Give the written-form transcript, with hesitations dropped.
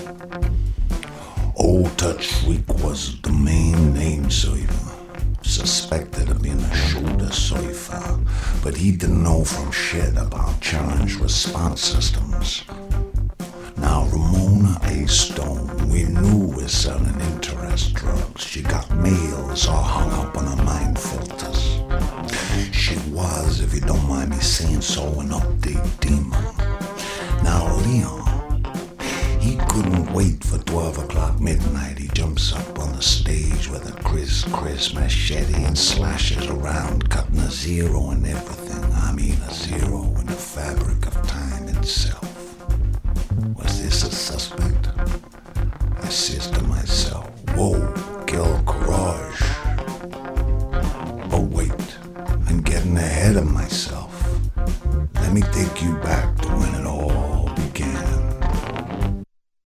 Old Touch Freak was the main name server, suspected of being a shoulder surfer, but he didn't know from shit about challenge response systems. Now Ramona A. Stone, we knew was selling interest drugs. She got mails all hung up on her mind filters. She was, if you don't mind me saying so, an update demon. Now Leon, he couldn't wait for 12 o'clock midnight. He jumps up on the stage with a criss machete and slashes around, cutting a zero in everything. I mean a zero in the fabric of time itself.